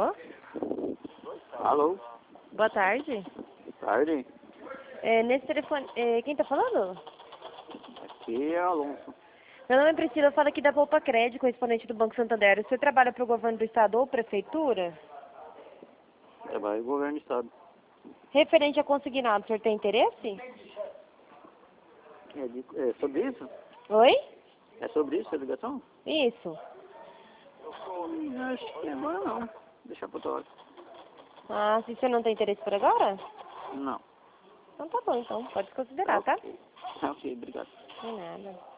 Alô? Alô? Boa tarde. Tarde. Nesse telefone... quem tá falando? Aqui é Alonso. Meu nome é Priscila, eu falo aqui da Poupa Crédito, correspondente do Banco Santander. Você trabalha para o governo do estado ou prefeitura? Trabalho no governo do estado. Referente a consignado, o senhor tem interesse? É sobre isso? Oi? É sobre isso a ligação? Isso. Acho que agora não. Deixa pra outra hora. Ah, se você não tem interesse por agora? Não. Então tá bom, então. Pode considerar, tá? Ok, obrigado. De nada.